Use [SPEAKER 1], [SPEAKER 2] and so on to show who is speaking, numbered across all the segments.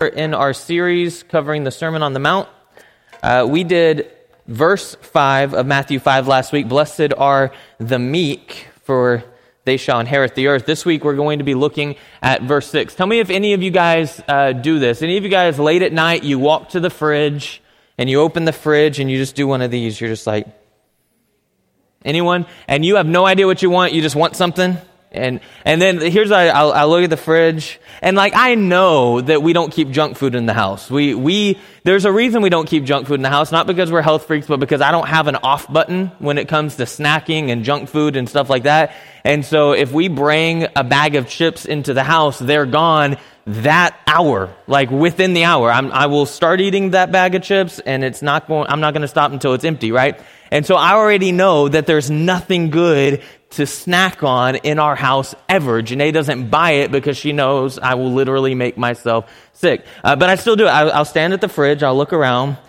[SPEAKER 1] in our series covering the Sermon on the Mount. We did verse 5 of Matthew 5 last week. Blessed are the meek, for they shall inherit the earth. This week we're going to be looking at verse 6. Tell me if any of you guys do this. Any of you guys late at night, you walk to the fridge and you open the fridge and you just do one of these. You're just like, anyone? And you have no idea what you want. You just want something. And then here's I look at the fridge, and like I know that we don't keep junk food in the house. There's a reason we don't keep junk food in the house, not because we're health freaks, but because I don't have an off button when it comes to snacking and junk food and stuff like that. And so if we bring a bag of chips into the house, they're gone that hour, like within the hour. I will start eating that bag of chips, and I'm not going to stop until it's empty, right? And so I already know that there's nothing good to snack on in our house ever. Janae doesn't buy it because she knows I will literally make myself sick. But I still do it. I'll stand at the fridge, I'll look around,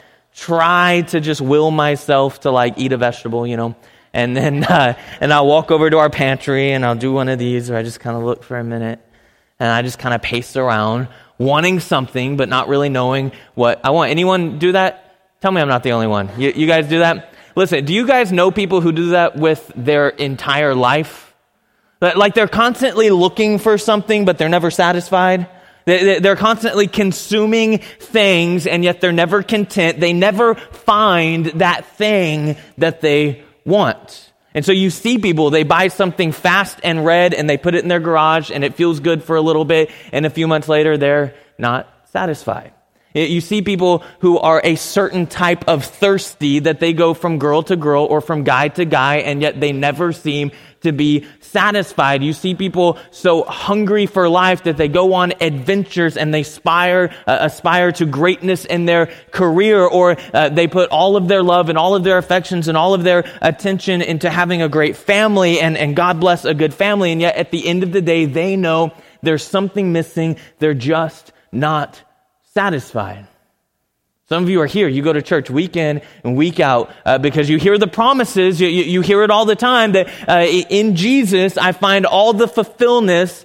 [SPEAKER 1] try to just will myself to like eat a vegetable, and then and I'll walk over to our pantry and I'll do one of these where I just kind of look for a minute and I just kind of pace around, wanting something but not really knowing what I want. Anyone do that? Tell me I'm not the only one. You guys do that? Listen, do you guys know people who do that with their entire life? Like they're constantly looking for something, but they're never satisfied. They're constantly consuming things, and yet they're never content. They never find that thing that they want. And so you see people, they buy something fast and red, and they put it in their garage, and it feels good for a little bit, and a few months later, they're not satisfied. You see people who are a certain type of thirsty, that they go from girl to girl or from guy to guy, and yet they never seem to be satisfied. You see people so hungry for life that they go on adventures and they aspire to greatness in their career, or they put all of their love and all of their affections and all of their attention into having a great family, and God bless a good family, and yet at the end of the day, they know there's something missing. They're just not satisfied. Some of you are here. You go to church week in and week out because you hear the promises. You hear it all the time that in Jesus I find all the fulfillment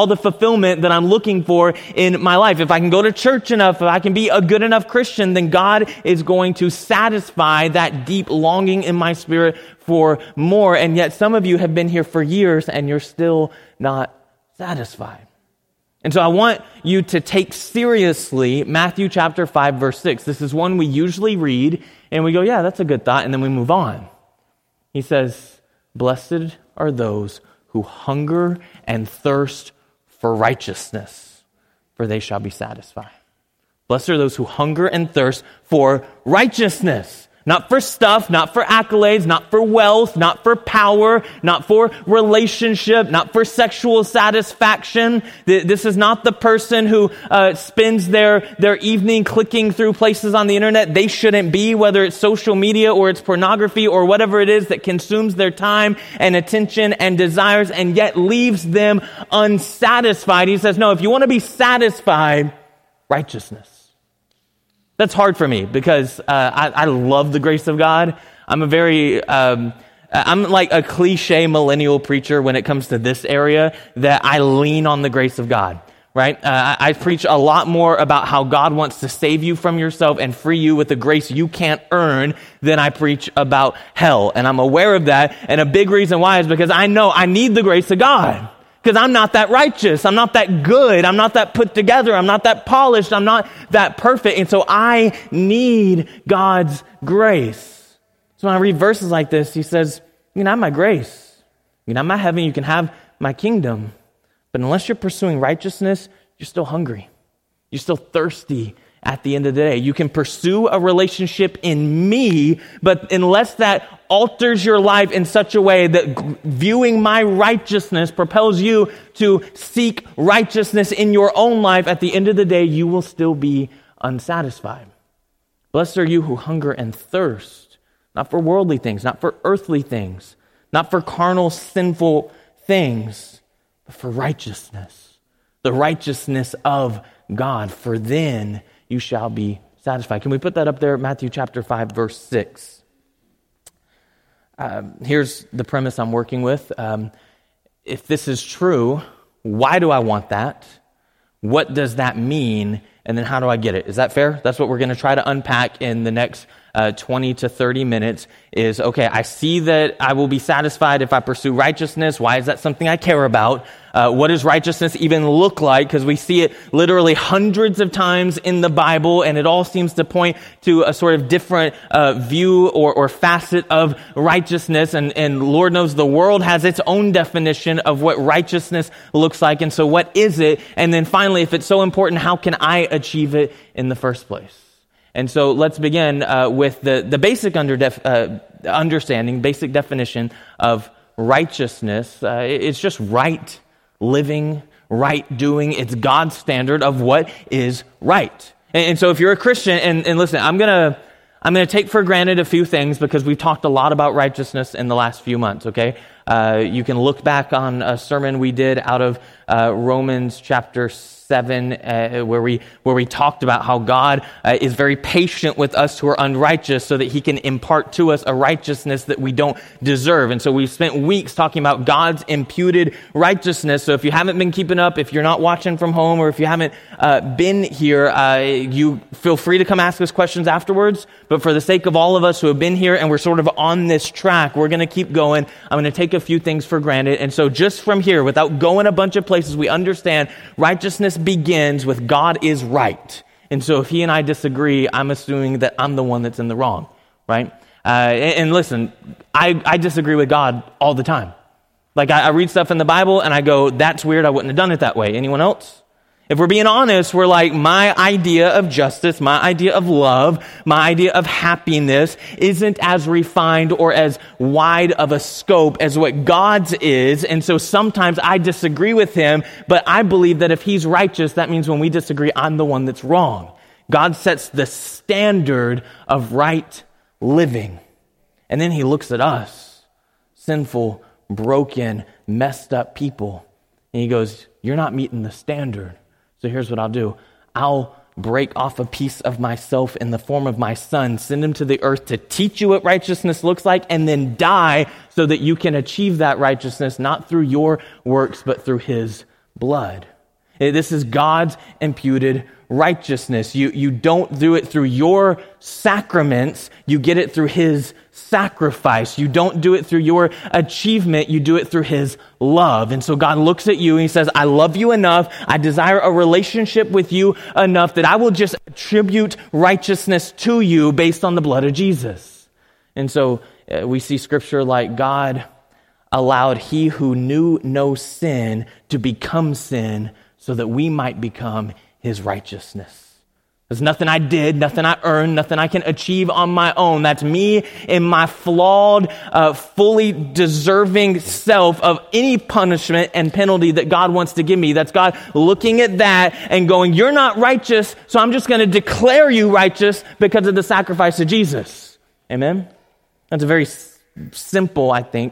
[SPEAKER 1] that I'm looking for in my life. If I can go to church enough, if I can be a good enough Christian, then God is going to satisfy that deep longing in my spirit for more. And yet some of you have been here for years and you're still not satisfied. And so I want you to take seriously Matthew chapter 5, verse 6. This is one we usually read, and we go, yeah, that's a good thought, and then we move on. He says, blessed are those who hunger and thirst for righteousness, for they shall be satisfied. Blessed are those who hunger and thirst for righteousness. Not for stuff, not for accolades, not for wealth, not for power, not for relationship, not for sexual satisfaction. This is not the person who spends their evening clicking through places on the internet they shouldn't be, whether it's social media or it's pornography or whatever it is that consumes their time and attention and desires and yet leaves them unsatisfied. He says, no, if you want to be satisfied, righteousness. That's hard for me because I love the grace of God. I'm like a cliche millennial preacher when it comes to this area, that I lean on the grace of God, right? I preach a lot more about how God wants to save you from yourself and free you with the grace you can't earn than I preach about hell. And I'm aware of that. And a big reason why is because I know I need the grace of God. Because I'm not that righteous. I'm not that good. I'm not that put together. I'm not that polished. I'm not that perfect. And so I need God's grace. So when I read verses like this, he says, you can have my grace. You can have my heaven. You can have my kingdom. But unless you're pursuing righteousness, you're still hungry. You're still thirsty at the end of the day. You can pursue a relationship in me, but unless that alters your life in such a way that viewing my righteousness propels you to seek righteousness in your own life, at the end of the day, you will still be unsatisfied. Blessed are you who hunger and thirst, not for worldly things, not for earthly things, not for carnal, sinful things, but for righteousness, the righteousness of God, for then you shall be satisfied. Can we put that up there? Matthew chapter 5, verse 6. Here's the premise I'm working with. If this is true, why do I want that? What does that mean? And then how do I get it? Is that fair? That's what we're going to try to unpack in the next 20 to 30 minutes is, okay, I see that I will be satisfied if I pursue righteousness. Why is that something I care about? What does righteousness even look like? Because we see it literally hundreds of times in the Bible, and it all seems to point to a sort of different view or facet of righteousness. And Lord knows the world has its own definition of what righteousness looks like. And so what is it? And then finally, if it's so important, how can I achieve it in the first place? And so let's begin with the basic understanding, basic definition of righteousness. It's just right living, right doing. It's God's standard of what is right. And so if you're a Christian, and listen, I'm gonna take for granted a few things because we've talked a lot about righteousness in the last few months, okay? You can look back on a sermon we did out of Romans chapter 7, where we talked about how God is very patient with us who are unrighteous so that he can impart to us a righteousness that we don't deserve. And so we've spent weeks talking about God's imputed righteousness. So if you haven't been keeping up, if you're not watching from home, or if you haven't been here, you feel free to come ask us questions afterwards. But for the sake of all of us who have been here and we're sort of on this track, we're going to keep going. I'm going to take a few things for granted. And so just from here, without going a bunch of places, we understand righteousness begins with God is right. And so if he and I disagree, I'm assuming that I'm the one that's in the wrong, right? And listen, I disagree with God all the time. Like I read stuff in the Bible and I go, that's weird, I wouldn't have done it that way. Anyone else? If we're being honest, we're like, my idea of justice, my idea of love, my idea of happiness isn't as refined or as wide of a scope as what God's is. And so sometimes I disagree with him, but I believe that if he's righteous, that means when we disagree, I'm the one that's wrong. God sets the standard of right living. And then he looks at us, sinful, broken, messed up people, and he goes, you're not meeting the standard. So here's what I'll do. I'll break off a piece of myself in the form of my son, send him to the earth to teach you what righteousness looks like, and then die so that you can achieve that righteousness, not through your works, but through his blood. This is God's imputed righteousness. You don't do it through your sacraments. You get it through his sacrifice. You don't do it through your achievement. You do it through his love. And so God looks at you and he says, I love you enough. I desire a relationship with you enough that I will just attribute righteousness to you based on the blood of Jesus. And so we see scripture like God allowed he who knew no sin to become sin so that we might become his righteousness. There's nothing I did, nothing I earned, nothing I can achieve on my own. That's me in my flawed, fully deserving self of any punishment and penalty that God wants to give me. That's God looking at that and going, you're not righteous, so I'm just going to declare you righteous because of the sacrifice of Jesus. Amen? That's a very simple, I think,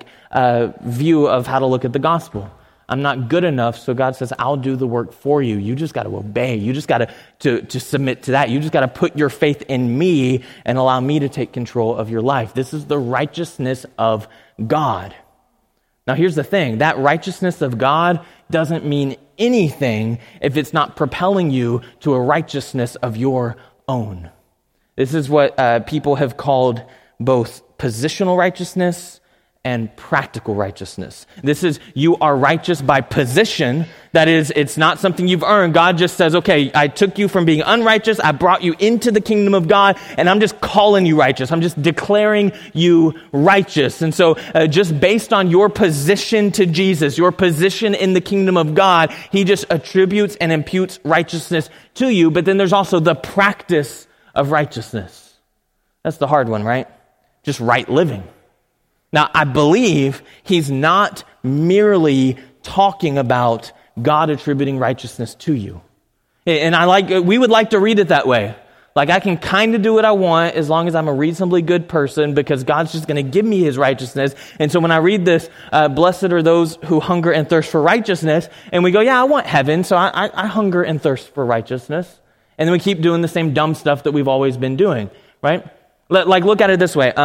[SPEAKER 1] view of how to look at the gospel. I'm not good enough, so God says, I'll do the work for you. You just got to obey. You just got to submit to that. You just got to put your faith in me and allow me to take control of your life. This is the righteousness of God. Now, here's the thing. That righteousness of God doesn't mean anything if it's not propelling you to a righteousness of your own. This is what people have called both positional righteousness and practical righteousness. This is, you are righteous by position. That is, it's not something you've earned. God just says, okay, I took you from being unrighteous, I brought you into the kingdom of God, and I'm just calling you righteous. I'm just declaring you righteous. And so just based on your position to Jesus, your position in the kingdom of God, he just attributes and imputes righteousness to you. But then there's also the practice of righteousness. That's the hard one, right? Just right living. Now, I believe he's not merely talking about God attributing righteousness to you. And we would like to read it that way. Like I can kind of do what I want as long as I'm a reasonably good person because God's just going to give me his righteousness. And so when I read this, blessed are those who hunger and thirst for righteousness. And we go, yeah, I want heaven. So I hunger and thirst for righteousness. And then we keep doing the same dumb stuff that we've always been doing, right? Like look at it this way.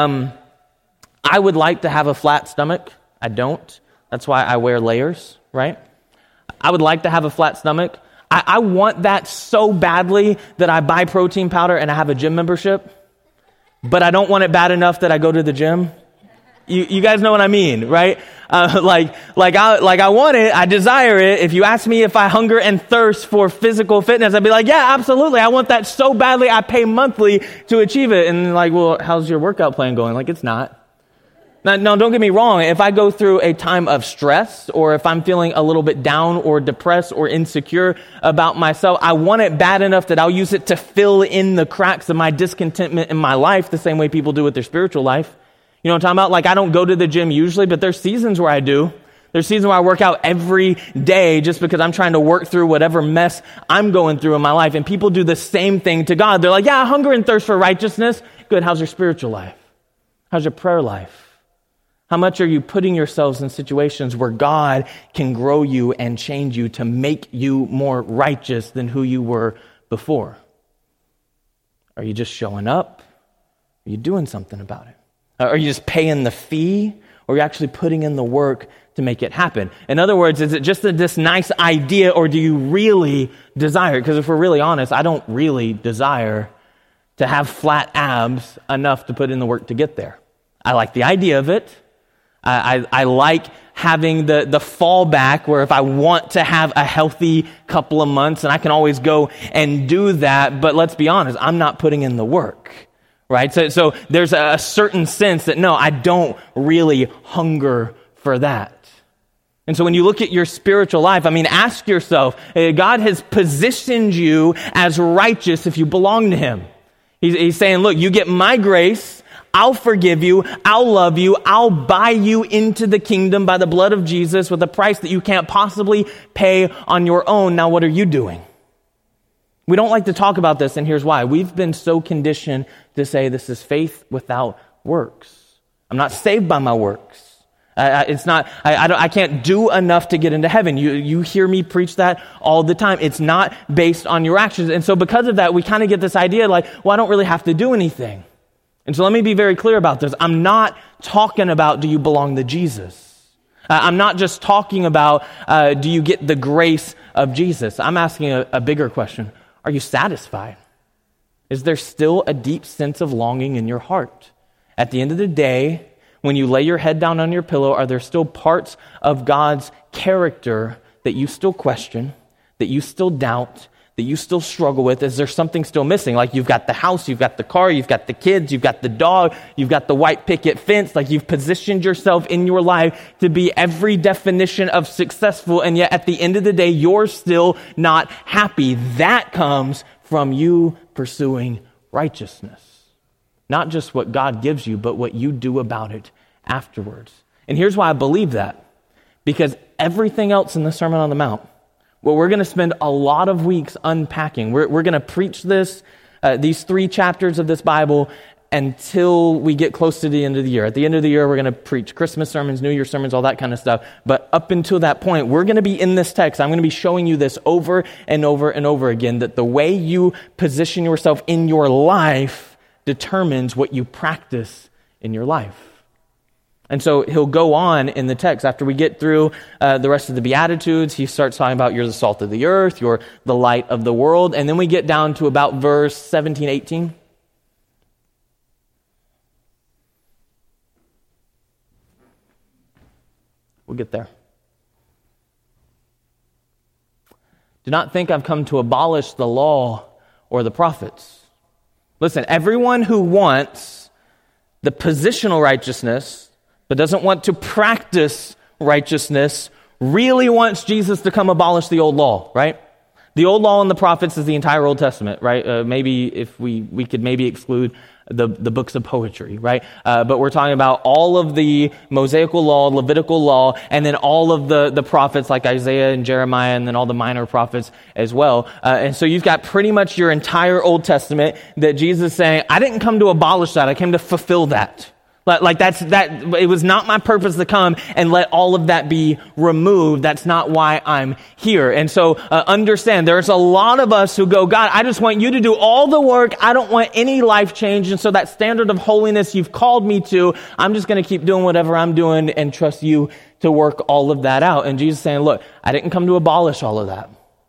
[SPEAKER 1] I would like to have a flat stomach. I don't. That's why I wear layers, right? I would like to have a flat stomach. I want that so badly that I buy protein powder and I have a gym membership, but I don't want it bad enough that I go to the gym. You guys know what I mean, right? Like I want it, I desire it. If you ask me if I hunger and thirst for physical fitness, I'd be like, yeah, absolutely. I want that so badly. I pay monthly to achieve it. And like, well, how's your workout plan going? Like, it's not. Now, don't get me wrong. If I go through a time of stress, or if I'm feeling a little bit down or depressed or insecure about myself, I want it bad enough that I'll use it to fill in the cracks of my discontentment in my life, the same way people do with their spiritual life. You know what I'm talking about? Like, I don't go to the gym usually, but there's seasons where I do. There's seasons where I work out every day just because I'm trying to work through whatever mess I'm going through in my life. And people do the same thing to God. They're like, yeah, I hunger and thirst for righteousness. Good. How's your spiritual life? How's your prayer life? How much are you putting yourselves in situations where God can grow you and change you to make you more righteous than who you were before? Are you just showing up? Are you doing something about it? Are you just paying the fee? Or are you actually putting in the work to make it happen? In other words, is it just this nice idea, or do you really desire it? Because if we're really honest, I don't really desire to have flat abs enough to put in the work to get there. I like the idea of it. I like having the fallback where if I want to have a healthy couple of months, and I can always go and do that. But let's be honest, I'm not putting in the work, right? So there's a certain sense that, no, I don't really hunger for that. And so when you look at your spiritual life, I mean, ask yourself, God has positioned you as righteous if you belong to Him. He's saying, look, you get my grace, I'll forgive you, I'll love you, I'll buy you into the kingdom by the blood of Jesus with a price that you can't possibly pay on your own. Now, what are you doing? We don't like to talk about this, and here's why. We've been so conditioned to say this is faith without works. I'm not saved by my works. I can't do enough to get into heaven. You hear me preach that all the time. It's not based on your actions. And so because of that, we kind of get this idea like, well, I don't really have to do anything. And so let me be very clear about this. I'm not talking about do you belong to Jesus. I'm not just talking about do you get the grace of Jesus. I'm asking a bigger question. Are you satisfied? Is there still a deep sense of longing in your heart? At the end of the day, when you lay your head down on your pillow, are there still parts of God's character that you still question, that you still doubt, that you still struggle with? Is there something still missing? Like you've got the house, you've got the car, you've got the kids, you've got the dog, you've got the white picket fence. Like you've positioned yourself in your life to be every definition of successful, and yet at the end of the day, you're still not happy. That comes from you pursuing righteousness. Not just what God gives you, but what you do about it afterwards. And here's why I believe that. Because everything else in the Sermon on the Mount, well, we're going to spend a lot of weeks unpacking. We're going to preach these 3 chapters of this Bible until we get close to the end of the year. At the end of the year, we're going to preach Christmas sermons, New Year sermons, all that kind of stuff. But up until that point, we're going to be in this text. I'm going to be showing you this over and over and over again, that the way you position yourself in your life determines what you practice in your life. And so he'll go on in the text. After we get through the rest of the Beatitudes, he starts talking about you're the salt of the earth, you're the light of the world. And then we get down to about verse 17, 18. We'll get there. Do not think I've come to abolish the law or the prophets. Listen, everyone who wants the positional righteousness but doesn't want to practice righteousness really wants Jesus to come abolish the old law, right? The old law and the prophets is the entire Old Testament, right? Maybe if we could maybe exclude the books of poetry, right? But we're talking about all of the Mosaical law, Levitical law, and then all of the prophets like Isaiah and Jeremiah, and then all the minor prophets as well. And so you've got pretty much your entire Old Testament that Jesus is saying, I didn't come to abolish that, I came to fulfill that. Like it was not my purpose to come and let all of that be removed. That's not why I'm here. And so understand, there's a lot of us who go, God, I just want you to do all the work. I don't want any life change. And so that standard of holiness you've called me to, I'm just going to keep doing whatever I'm doing and trust you to work all of that out. And Jesus is saying, look, I didn't come to abolish all of that.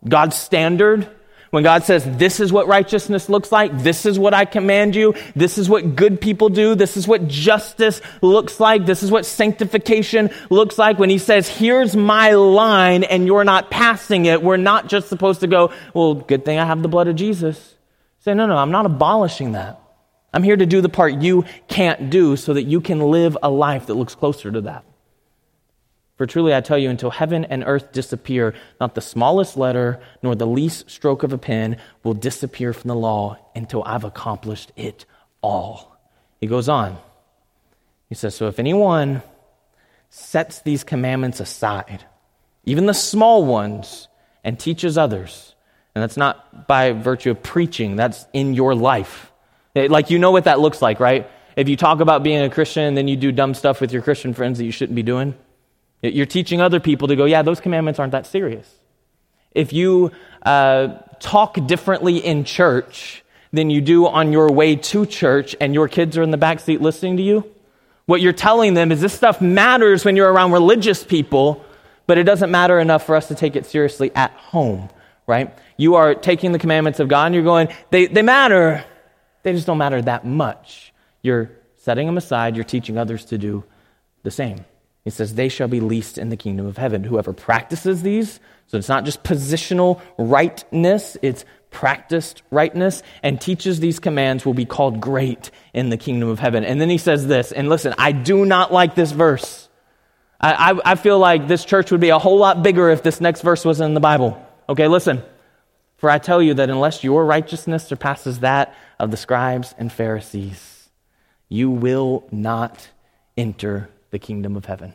[SPEAKER 1] God's standard. When God says, this is what righteousness looks like, this is what I command you, this is what good people do, this is what justice looks like, this is what sanctification looks like. When he says, here's my line and you're not passing it, we're not just supposed to go, well, good thing I have the blood of Jesus. Say, no, I'm not abolishing that. I'm here to do the part you can't do so that you can live a life that looks closer to that. For truly I tell you, until heaven and earth disappear, not the smallest letter nor the least stroke of a pen will disappear from the law until I've accomplished it all. He goes on. He says, so if anyone sets these commandments aside, even the small ones, and teaches others, and that's not by virtue of preaching, that's in your life. Like, you know what that looks like, right? If you talk about being a Christian and then you do dumb stuff with your Christian friends that you shouldn't be doing, you're teaching other people to go, yeah, those commandments aren't that serious. If you talk differently in church than you do on your way to church and your kids are in the back seat listening to you, what you're telling them is this stuff matters when you're around religious people, but it doesn't matter enough for us to take it seriously at home, right? You are taking the commandments of God and you're going, they matter, they just don't matter that much. You're setting them aside, you're teaching others to do the same. He says, they shall be least in the kingdom of heaven. Whoever practices these, so it's not just positional rightness, it's practiced rightness, and teaches these commands will be called great in the kingdom of heaven. And then he says this, and listen, I do not like this verse. I feel like this church would be a whole lot bigger if this next verse was in the Bible. Okay, listen. For I tell you that unless your righteousness surpasses that of the scribes and Pharisees, you will not enter the kingdom of heaven.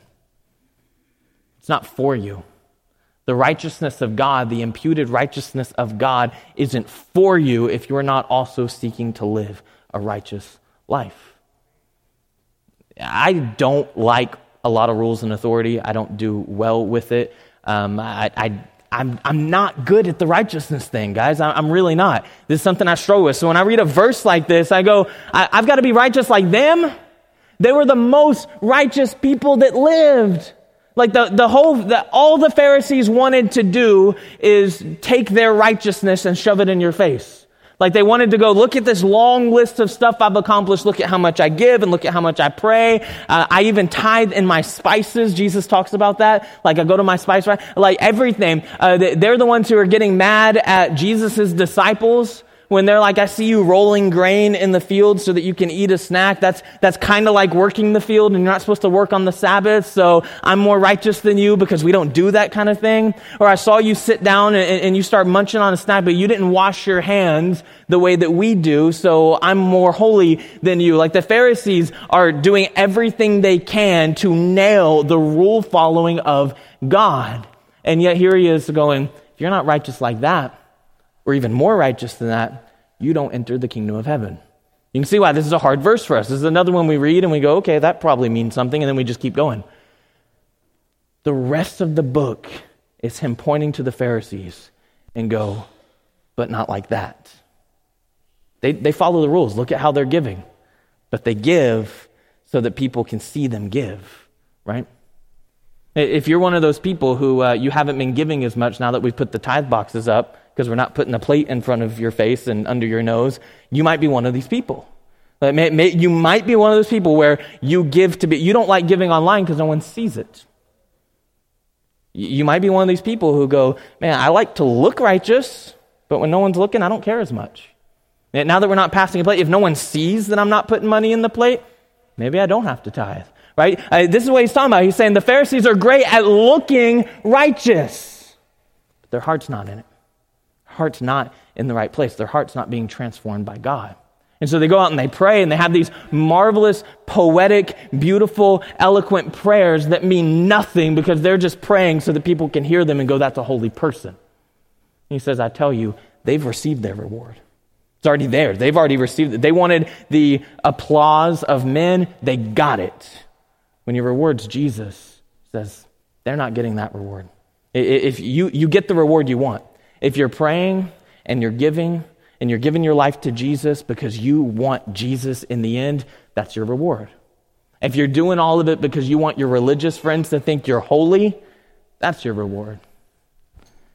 [SPEAKER 1] It's not for you. The righteousness of God, the imputed righteousness of God, isn't for you if you're not also seeking to live a righteous life. I don't like a lot of rules and authority. I don't do well with it. I'm not good at the righteousness thing, guys. I'm really not. This is something I struggle with. So when I read a verse like this, I go, I've got to be righteous like them. They were the most righteous people that lived. Like all the Pharisees wanted to do is take their righteousness and shove it in your face. Like they wanted to go, look at this long list of stuff I've accomplished. Look at how much I give and look at how much I pray. I even tithe in my spices. Jesus talks about that. Like I go to my spice, right? Like everything. They're the ones who are getting mad at Jesus's disciples when they're like, I see you rolling grain in the field so that you can eat a snack. That's kind of like working the field, and you're not supposed to work on the Sabbath, so I'm more righteous than you because we don't do that kind of thing. Or I saw you sit down and you start munching on a snack, but you didn't wash your hands the way that we do, so I'm more holy than you. Like the Pharisees are doing everything they can to nail the rule following of God. And yet here he is going, if you're not righteous like that, or even more righteous than that, you don't enter the kingdom of heaven. You can see why this is a hard verse for us. This is another one we read and we go, okay, that probably means something, and then we just keep going. The rest of the book is him pointing to the Pharisees and go, but not like that. They follow the rules. Look at how they're giving. But they give so that people can see them give, right? If you're one of those people who you haven't been giving as much now that we've put the tithe boxes up, because we're not putting a plate in front of your face and under your nose, you might be one of these people. You might be one of those people where you don't like giving online because no one sees it. You might be one of these people who go, man, I like to look righteous, but when no one's looking, I don't care as much. And now that we're not passing a plate, if no one sees that I'm not putting money in the plate, maybe I don't have to tithe, right? This is what he's talking about. He's saying the Pharisees are great at looking righteous, but their heart's not in it. Heart's not in the right place. Their heart's not being transformed by God. And so they go out and they pray and they have these marvelous, poetic, beautiful, eloquent prayers that mean nothing because they're just praying so that people can hear them and go, that's a holy person. And he says, I tell you, they've received their reward. It's already there. They've already received it. They wanted the applause of men. They got it. When he rewards Jesus, he says, they're not getting that reward. If you get the reward you want. If you're praying and you're giving your life to Jesus because you want Jesus in the end, that's your reward. If you're doing all of it because you want your religious friends to think you're holy, that's your reward.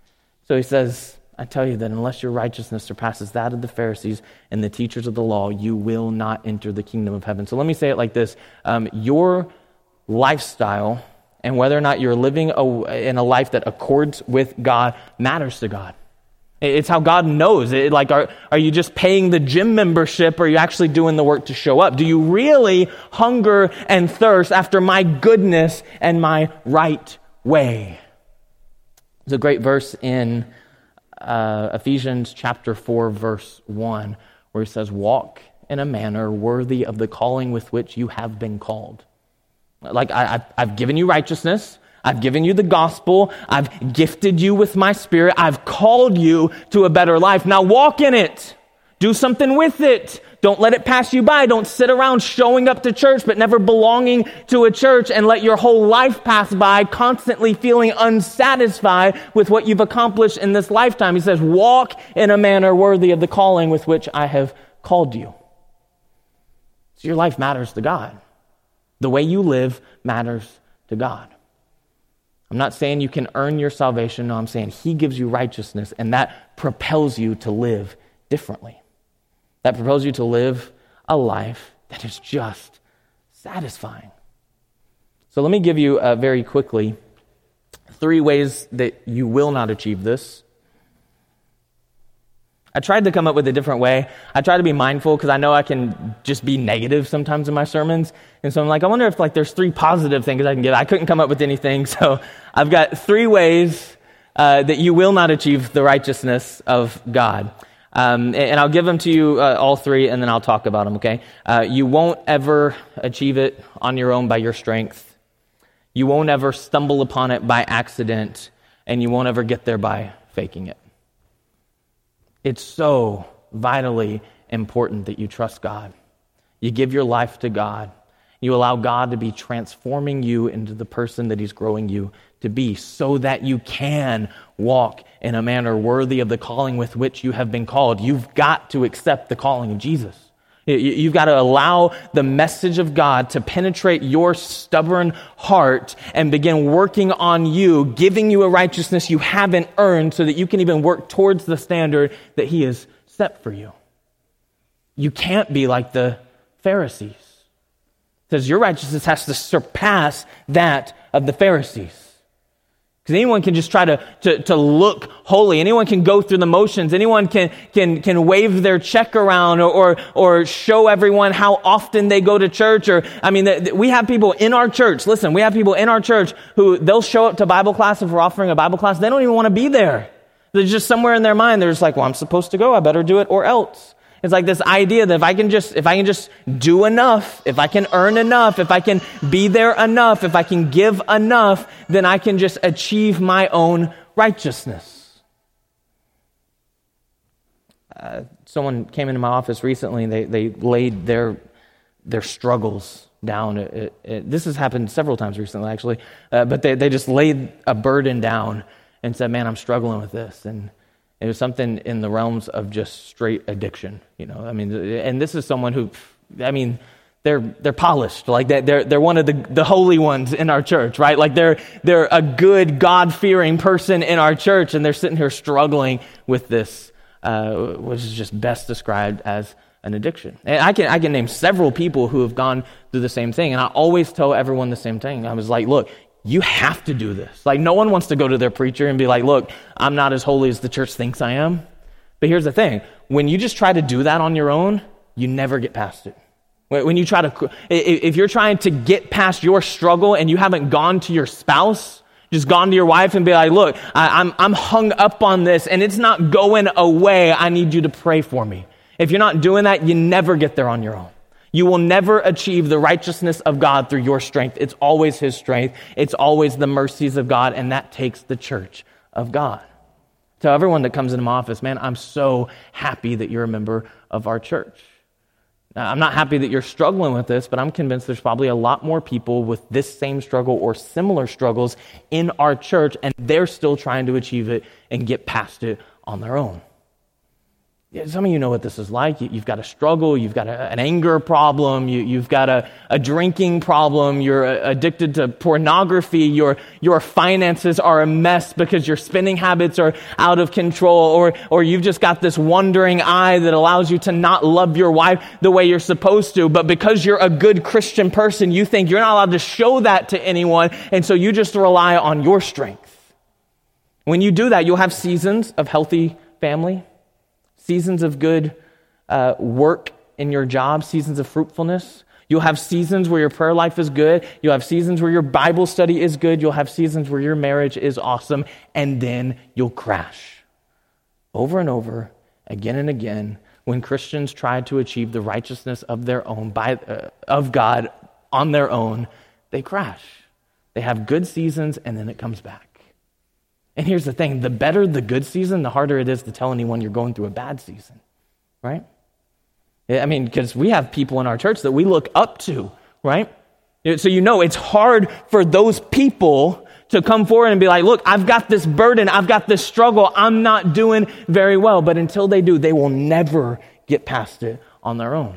[SPEAKER 1] So he says, I tell you that unless your righteousness surpasses that of the Pharisees and the teachers of the law, you will not enter the kingdom of heaven. So let me say it like this. Your lifestyle and whether or not you're living in a life that accords with God matters to God. It's how God knows. Are you just paying the gym membership, or are you actually doing the work to show up? Do you really hunger and thirst after my goodness and my right way? There's a great verse in Ephesians chapter 4, verse 1, where he says, walk in a manner worthy of the calling with which you have been called. Like I've given you righteousness. I've given you the gospel. I've gifted you with my Spirit. I've called you to a better life. Now walk in it. Do something with it. Don't let it pass you by. Don't sit around showing up to church but never belonging to a church and let your whole life pass by constantly feeling unsatisfied with what you've accomplished in this lifetime. He says, walk in a manner worthy of the calling with which I have called you. So your life matters to God. The way you live matters to God. I'm not saying you can earn your salvation. No, I'm saying He gives you righteousness, and that propels you to live differently. That propels you to live a life that is just satisfying. So let me give you very quickly 3 ways that you will not achieve this. I tried to come up with a different way. I try to be mindful because I know I can just be negative sometimes in my sermons. And so I'm like, I wonder if there's 3 positive things I can give. I couldn't come up with anything. So I've got 3 ways that you will not achieve the righteousness of God. And I'll give them to you all 3, and then I'll talk about them, okay? You won't ever achieve it on your own by your strength. You won't ever stumble upon it by accident, and you won't ever get there by faking it. It's so vitally important that you trust God. You give your life to God. You allow God to be transforming you into the person that He's growing you to be, so that you can walk in a manner worthy of the calling with which you have been called. You've got to accept the calling of Jesus. You've got to allow the message of God to penetrate your stubborn heart and begin working on you, giving you a righteousness you haven't earned so that you can even work towards the standard that He has set for you. You can't be like the Pharisees. It says your righteousness has to surpass that of the Pharisees. Because anyone can just try to look holy. Anyone can go through the motions. Anyone can wave their check around or show everyone how often they go to church. We have people in our church. Listen, we have people in our church who they'll show up to Bible class if we're offering a Bible class. They don't even want to be there. They're just somewhere in their mind. They're just like, well, I'm supposed to go. I better do it or else. It's like this idea that if I can just do enough, if I can earn enough, if I can be there enough, if I can give enough, then I can just achieve my own righteousness. Someone came into my office recently and they laid their struggles down. This has happened several times recently, actually. But they just laid a burden down and said, man, I'm struggling with this. And it was something in the realms of just straight addiction, and this is someone who, they're polished, like they're one of the holy ones in our church, right? Like they're a good God-fearing person in our church, and they're sitting here struggling with this, which is just best described as an addiction. And I can name several people who have gone through the same thing, and I always tell everyone the same thing. I was like, look, you have to do this. Like, no one wants to go to their preacher and be like, look, I'm not as holy as the church thinks I am. But here's the thing. When you just try to do that on your own, you never get past it. When you if you're trying to get past your struggle and you haven't gone to your spouse, just gone to your wife and be like, look, I'm hung up on this and it's not going away. I need you to pray for me. If you're not doing that, you never get there on your own. You will never achieve the righteousness of God through your strength. It's always His strength. It's always the mercies of God, and that takes the church of God. Tell everyone that comes into my office, man, I'm so happy that you're a member of our church. Now, I'm not happy that you're struggling with this, but I'm convinced there's probably a lot more people with this same struggle or similar struggles in our church, and they're still trying to achieve it and get past it on their own. Some of you know what this is like. You've got a struggle. You've got an anger problem. You've got a drinking problem. You're addicted to pornography. Your finances are a mess because your spending habits are out of control. Or you've just got this wandering eye that allows you to not love your wife the way you're supposed to. But because you're a good Christian person, you think you're not allowed to show that to anyone. And so you just rely on your strength. When you do that, you'll have seasons of healthy family, seasons of good work in your job, seasons of fruitfulness. You'll have seasons where your prayer life is good. You'll have seasons where your Bible study is good. You'll have seasons where your marriage is awesome. And then you'll crash. Over and over, again and again, when Christians try to achieve the righteousness of their own, of God on their own, they crash. They have good seasons and then it comes back. And here's the thing, the better the good season, the harder it is to tell anyone you're going through a bad season, right? I mean, because we have people in our church that we look up to, right? So it's hard for those people to come forward and be like, look, I've got this burden, I've got this struggle, I'm not doing very well. But until they do, they will never get past it on their own.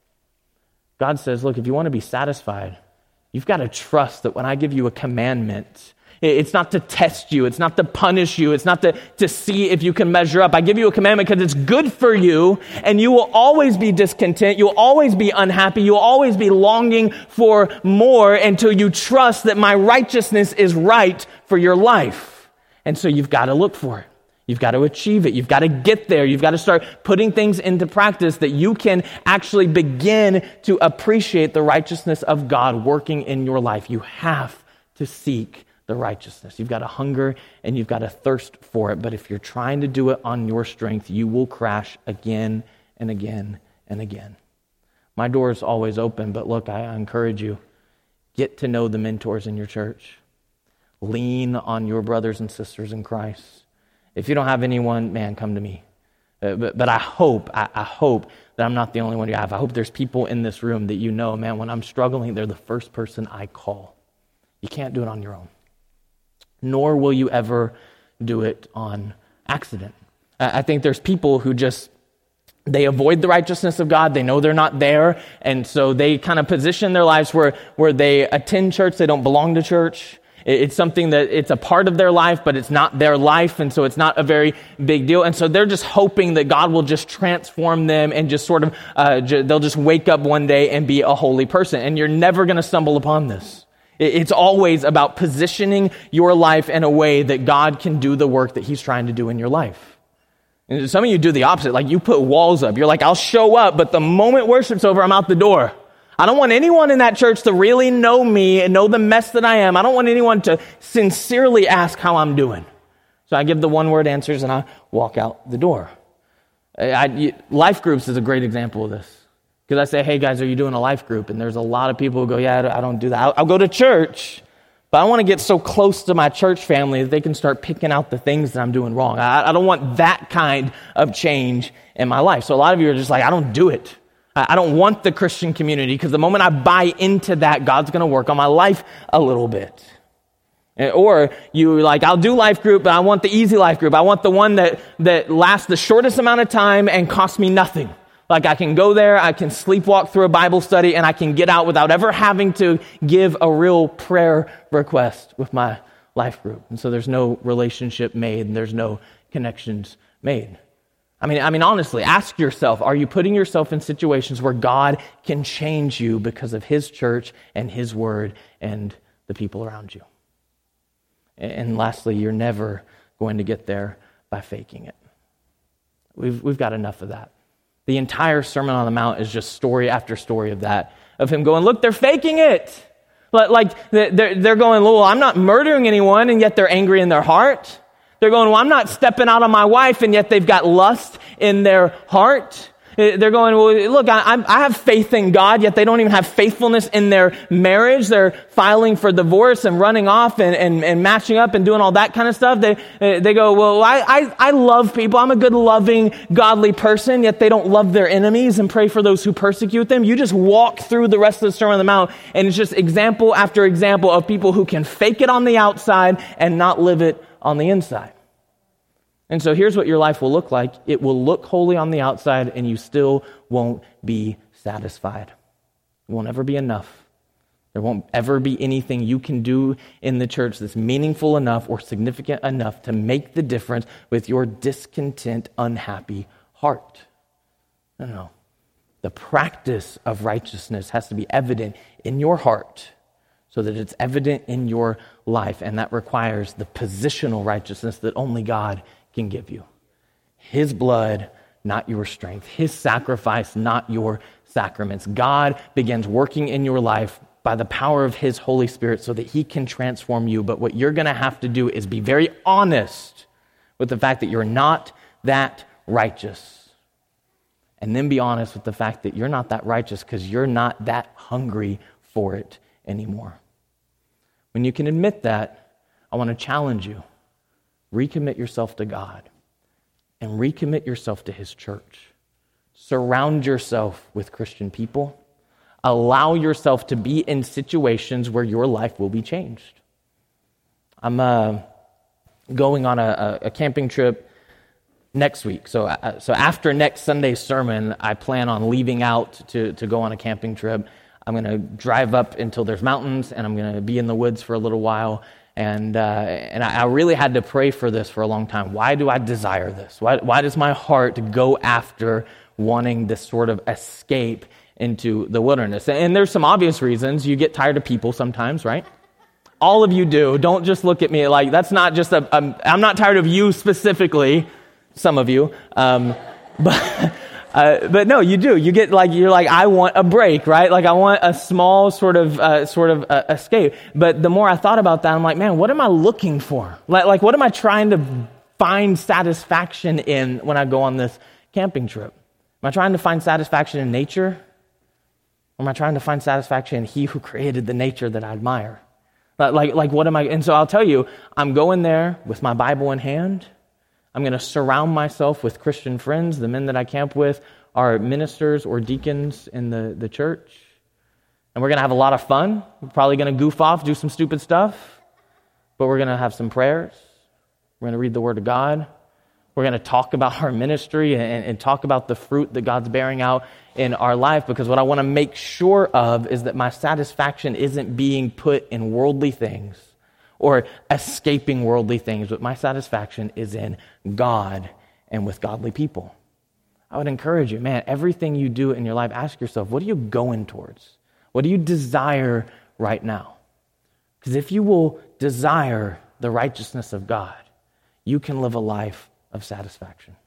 [SPEAKER 1] God says, look, if you want to be satisfied, you've got to trust that when I give you a commandment, it's not to test you. It's not to punish you. It's not to see if you can measure up. I give you a commandment because it's good for you, and you will always be discontent. You'll always be unhappy. You'll always be longing for more until you trust that my righteousness is right for your life. And so you've got to look for it. You've got to achieve it. You've got to get there. You've got to start putting things into practice that you can actually begin to appreciate the righteousness of God working in your life. You have to seek the righteousness. You've got to hunger and you've got to thirst for it. But if you're trying to do it on your strength, you will crash again and again and again. My door is always open, but look, I encourage you, get to know the mentors in your church. Lean on your brothers and sisters in Christ. If you don't have anyone, man, come to me. But I hope that I'm not the only one you have. I hope there's people in this room that you know, man, when I'm struggling, they're the first person I call. You can't do it on your own. Nor will you ever do it on accident. I think there's people who they avoid the righteousness of God. They know they're not there. And so they kind of position their lives where they attend church. They don't belong to church. It's something that it's a part of their life, but it's not their life. And so it's not a very big deal. And so they're just hoping that God will just transform them and just sort of, they'll just wake up one day and be a holy person. And you're never going to stumble upon this. It's always about positioning your life in a way that God can do the work that he's trying to do in your life. And some of you do the opposite. Like you put walls up. You're like, I'll show up, but the moment worship's over, I'm out the door. I don't want anyone in that church to really know me and know the mess that I am. I don't want anyone to sincerely ask how I'm doing. So I give the one-word answers and I walk out the door. Life groups is a great example of this. Because I say, hey guys, are you doing a life group? And there's a lot of people who go, yeah, I don't do that. I'll go to church, but I want to get so close to my church family that they can start picking out the things that I'm doing wrong. I don't want that kind of change in my life. So a lot of you are just like, I don't do it. I don't want the Christian community because the moment I buy into that, God's going to work on my life a little bit. Or you like, I'll do life group, but I want the easy life group. I want the one that lasts the shortest amount of time and costs me nothing. Like I can go there, I can sleepwalk through a Bible study, and I can get out without ever having to give a real prayer request with my life group. And so there's no relationship made, and there's no connections made. I mean, honestly, ask yourself, are you putting yourself in situations where God can change you because of his church and his word and the people around you? And lastly, you're never going to get there by faking it. We've got enough of that. The entire Sermon on the Mount is just story after story of that, of him going, look, they're faking it. Like they're going, well, I'm not murdering anyone, and yet they're angry in their heart. They're going, well, I'm not stepping out on my wife, and yet they've got lust in their heart. They're going, well, look, I have faith in God, yet they don't even have faithfulness in their marriage. They're filing for divorce and running off and matching up and doing all that kind of stuff. They go, well, I love people. I'm a good, loving, godly person, yet they don't love their enemies and pray for those who persecute them. You just walk through the rest of the Sermon on the Mount, and it's just example after example of people who can fake it on the outside and not live it on the inside. And so here's what your life will look like. It will look holy on the outside, and you still won't be satisfied. It won't ever be enough. There won't ever be anything you can do in the church that's meaningful enough or significant enough to make the difference with your discontent, unhappy heart. No. The practice of righteousness has to be evident in your heart so that it's evident in your life, and that requires the positional righteousness that only God can give you. His blood, not your strength. His sacrifice, not your sacraments. God begins working in your life by the power of His Holy Spirit so that He can transform you. But what you're going to have to do is be very honest with the fact that you're not that righteous. And then be honest with the fact that you're not that righteous because you're not that hungry for it anymore. When you can admit that, I want to challenge you. Recommit yourself to God and recommit yourself to His church. Surround yourself with Christian people. Allow yourself to be in situations where your life will be changed. I'm going on a camping trip next week. So after next Sunday's sermon, I plan on leaving out to go on a camping trip. I'm going to drive up until there's mountains, and I'm going to be in the woods for a little while. And I really had to pray for this for a long time. Why do I desire this? Why does my heart go after wanting this sort of escape into the wilderness? And there's some obvious reasons. You get tired of people sometimes, right? All of you do. Don't just look at me like that's not just I'm not tired of you specifically, some of you. But no, you do. You get you're like, I want a break, right? Like I want a small sort of escape. But the more I thought about that, I'm like, man, what am I looking for? Like what am I trying to find satisfaction in when I go on this camping trip? Am I trying to find satisfaction in nature? Or am I trying to find satisfaction in He who created the nature that I admire? Like what am I? And so I'll tell you, I'm going there with my Bible in hand. I'm going to surround myself with Christian friends. The men that I camp with are ministers or deacons in the church. And we're going to have a lot of fun. We're probably going to goof off, do some stupid stuff. But we're going to have some prayers. We're going to read the Word of God. We're going to talk about our ministry and talk about the fruit that God's bearing out in our life, because what I want to make sure of is that my satisfaction isn't being put in worldly things or escaping worldly things, but my satisfaction is in God and with godly people. I would encourage you, man, everything you do in your life, ask yourself, what are you going towards? What do you desire right now? Because if you will desire the righteousness of God, you can live a life of satisfaction.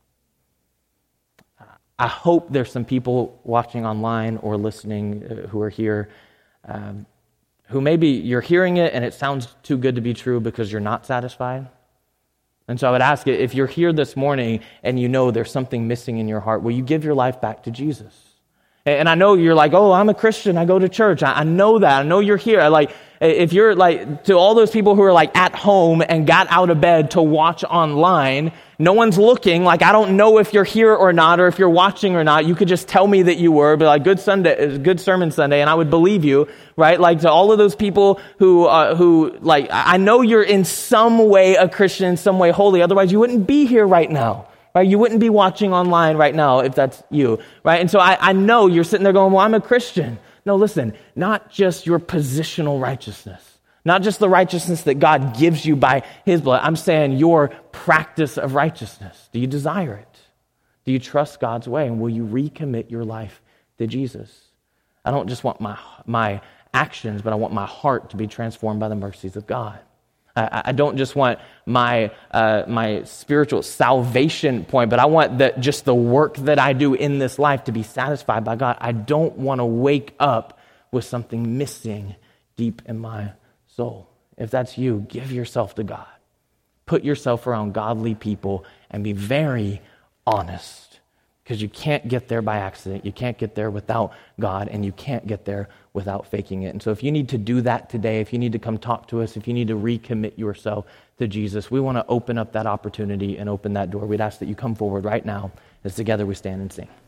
[SPEAKER 1] I hope there's some people watching online or listening who are here who maybe you're hearing it and it sounds too good to be true because you're not satisfied. And so I would ask you, if you're here this morning and you know there's something missing in your heart, will you give your life back to Jesus? And I know you're like, oh, I'm a Christian, I go to church. I know that. I know you're here. If you're to all those people who are at home and got out of bed to watch online, no one's looking. I don't know if you're here or not, or if you're watching or not. You could just tell me that you were, but good sermon Sunday, and I would believe you, right? To all of those people who I know you're in some way a Christian, in some way holy. Otherwise, you wouldn't be here right now. Right? You wouldn't be watching online right now if that's you, right? And so I know you're sitting there going, well, I'm a Christian. No, listen, not just your positional righteousness, not just the righteousness that God gives you by His blood. I'm saying your practice of righteousness. Do you desire it? Do you trust God's way? And will you recommit your life to Jesus? I don't just want my actions, but I want my heart to be transformed by the mercies of God. I don't just want my spiritual salvation point, but I want just the work that I do in this life to be satisfied by God. I don't want to wake up with something missing deep in my soul. If that's you, give yourself to God. Put yourself around godly people and be very honest, because you can't get there by accident. You can't get there without God, and you can't get there without faking it. And so if you need to do that today, if you need to come talk to us, if you need to recommit yourself to Jesus, we want to open up that opportunity and open that door. We'd ask that you come forward right now as together we stand and sing.